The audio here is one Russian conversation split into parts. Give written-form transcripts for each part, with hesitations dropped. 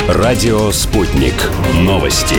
Радио «Спутник». Новости.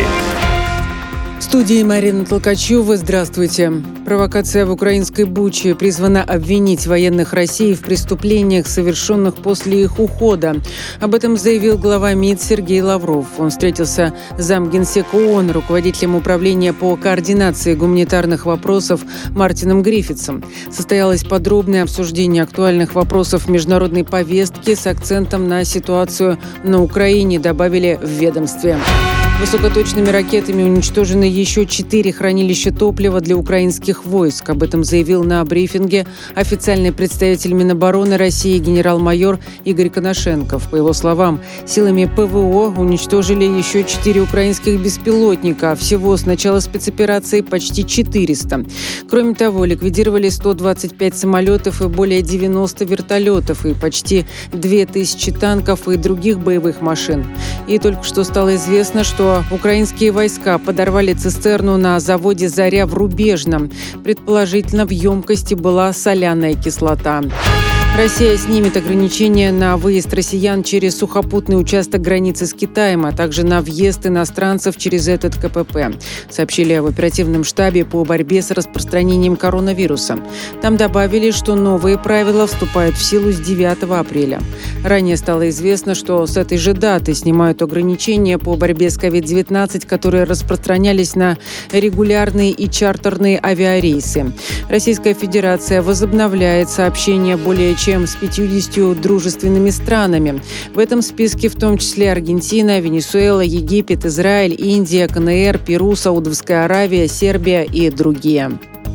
В студии Марина Толкачева. Здравствуйте. Провокация в украинской Буче призвана обвинить военных России в преступлениях, совершенных после их ухода. Об этом заявил глава МИД Сергей Лавров. Он встретился с замгенсека ООН, руководителем управления по координации гуманитарных вопросов Мартином Гриффитсом. Состоялось подробное обсуждение актуальных вопросов международной повестки с акцентом на ситуацию на Украине, добавили в ведомстве. Высокоточными ракетами уничтожены еще 4 хранилища топлива для украинских войск. Об этом заявил на брифинге официальный представитель Минобороны России генерал-майор Игорь Коношенков. По его словам, силами ПВО уничтожили еще 4 украинских беспилотника, а всего с начала спецоперации почти 400. Кроме того, ликвидировали 125 самолетов и более 90 вертолетов, и почти 2000 танков и других боевых машин. И только что стало известно, что украинские войска подорвали цистерну на заводе «Заря» в Рубежном. Предположительно, в емкости была соляная кислота. Россия снимет ограничения на выезд россиян через сухопутный участок границы с Китаем, а также на въезд иностранцев через этот КПП, сообщили в оперативном штабе по борьбе с распространением коронавируса. Там добавили, что новые правила вступают в силу с 9 апреля. Ранее стало известно, что с этой же даты снимают ограничения по борьбе с COVID-19, которые распространялись на регулярные и чартерные авиарейсы. Российская Федерация возобновляет сообщения более чем с 50 дружественными странами. В этом списке в том числе Аргентина, Венесуэла, Египет, Израиль, Индия, КНР, Перу, Саудовская Аравия, Сербия и другие.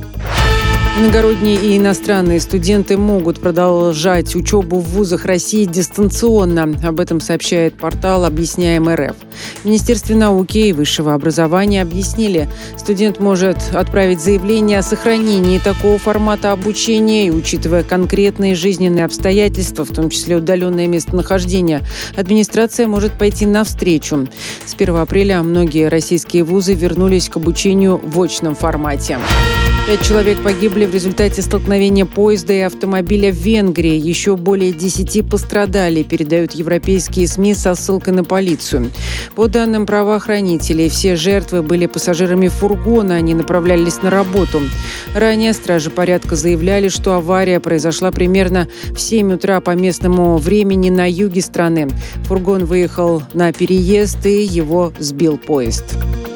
Иногородние и иностранные студенты могут продолжать учебу в вузах России дистанционно. Об этом сообщает портал «Объясняем РФ». В Министерстве науки и высшего образования объяснили, студент может отправить заявление о сохранении такого формата обучения и, учитывая конкретные жизненные обстоятельства, в том числе удаленное местонахождение, администрация может пойти навстречу. С 1 апреля многие российские вузы вернулись к обучению в очном формате. 5 человек погибли в результате столкновения поезда и автомобиля в Венгрии. Еще более 10 пострадали, передают европейские СМИ со ссылкой на полицию. По данным правоохранителей, все жертвы были пассажирами фургона, они направлялись на работу. Ранее стражи порядка заявляли, что авария произошла примерно в 7 утра по местному времени на юге страны. Фургон выехал на переезд, и его сбил поезд.